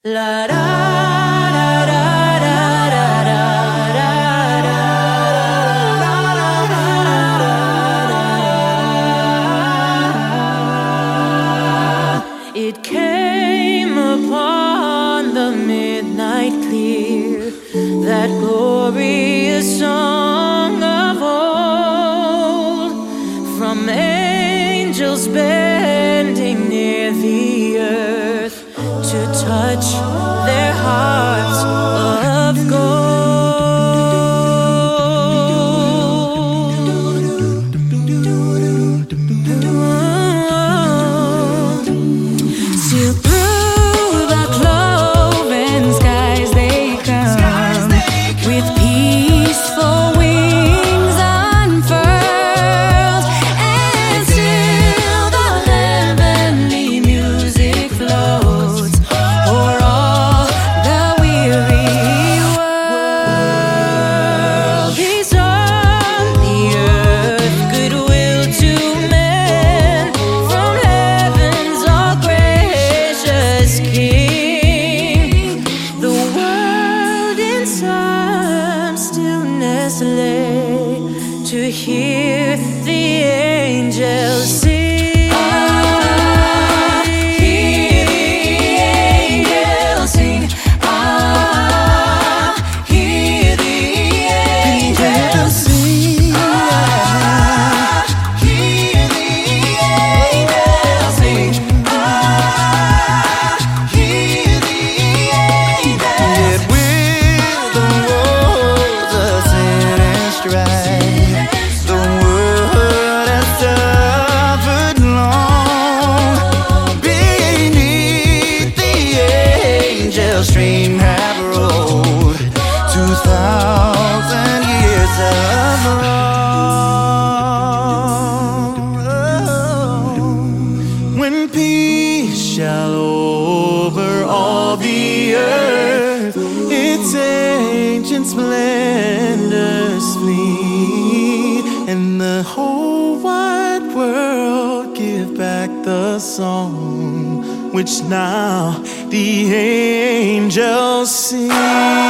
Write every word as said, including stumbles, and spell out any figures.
La da da da da da da da da. It came upon the midnight clear, that glorious song of old, from angels bending near the earth to touch their hearts of gold. Still through the cloven skies they come, with peaceful wings unfurled, and still the heavenly music floats o'er all the weary world. Peace on the earth, goodwill to men, from heaven's all gracious King. The world in some stillness lay, to hear the angels sing. Ah, hear the angels sing. Ah, hear the angels sing. Ah, hear the angels sing. Ah, hear the angels sing. Yet with the roads are set and straight, the world has suffered long. Beneath the angel stream have rolled two thousand years of wrong. When peace shall over all the earth, its ancient splendors flee, and the whole wide world give back the song which now the angels sing.